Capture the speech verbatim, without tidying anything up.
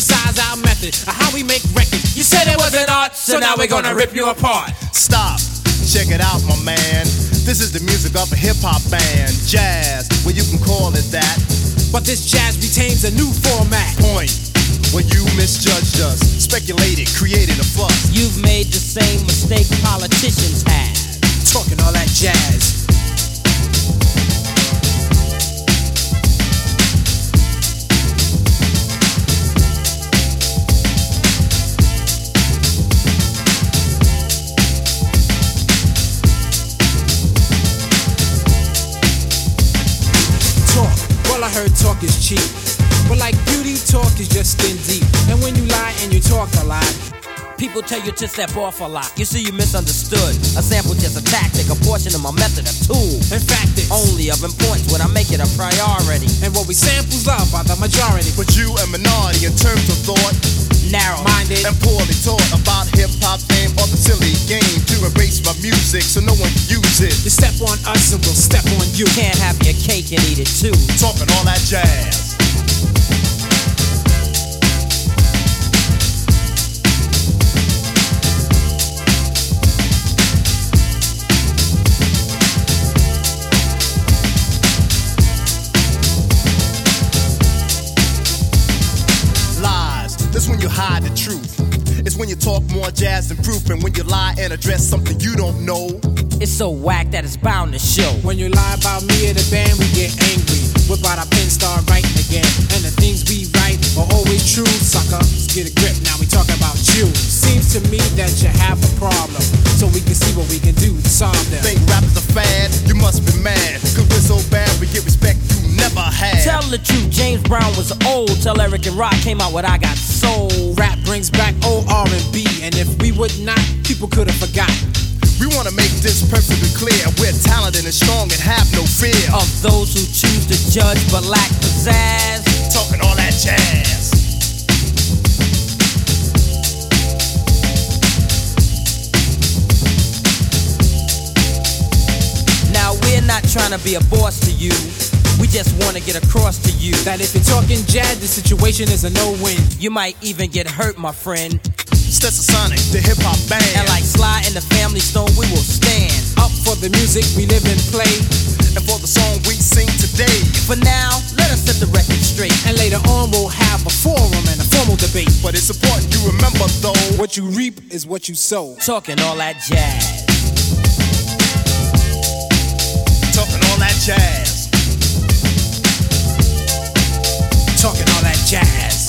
criticize our method of how we make records. You said it wasn't art, so now we're gonna rip you apart. Stop, check it out, my man. This is the music of a hip-hop band. Jazz, well you can call it that. But this jazz retains a new format. Point, when you misjudged us, speculated, created a fuss. You've made the same mistake politicians have. Talking all that jazz. I heard talk is cheap, but like beauty, talk is just skin deep. And when you lie and you talk a lot, people tell you to step off a lot. You see, you misunderstood. A sample just a tactic, a portion of my method, a tool. In fact, it's only of importance when I make it a priority. And what we samples love by the majority. But you a minority in terms of thought, narrow-minded and poorly taught about hip-hop fame or the silly game to erase my music so no one can use it. You step on us and we'll step on you. Can't have your cake and eat it too. Talking all that jazz. That's when you hide the truth. It's when you talk more jazz than proof. And when you lie and address something you don't know. It's so whack that it's bound to show. When you lie about me or the band, we get angry. Whip out our pen, start writing again. And the things we write are always true, sucker. Let's get a grip, now we talk about you. Seems to me that you have a problem, so we can see what we can do to solve them. Think rap is a fad? You must be mad. Cause we're so bad, we get respect you never had. Tell the truth, James Brown was old. Tell Eric and Rock came out with I Got Soul. Rap brings back old R and B, and if we would not, people could have forgotten. We want to make this perfectly clear. We're talented and strong and have no fear of those who choose to judge but lack pizzazz. Talking all that jazz. Now we're not trying to be a boss to you. We just want to get across to you that if you're talking jazz, the situation is a no-win. You might even get hurt, my friend. Stetsasonic, the hip-hop band. And like Sly and the Family Stone, we will stand up for the music we live and play, and for the song we sing today. For now, let us set the record straight, and later on we'll have a forum and a formal debate. But it's important you remember though, what you reap is what you sow. Talking all that jazz. Talking all that jazz. Talking all that jazz.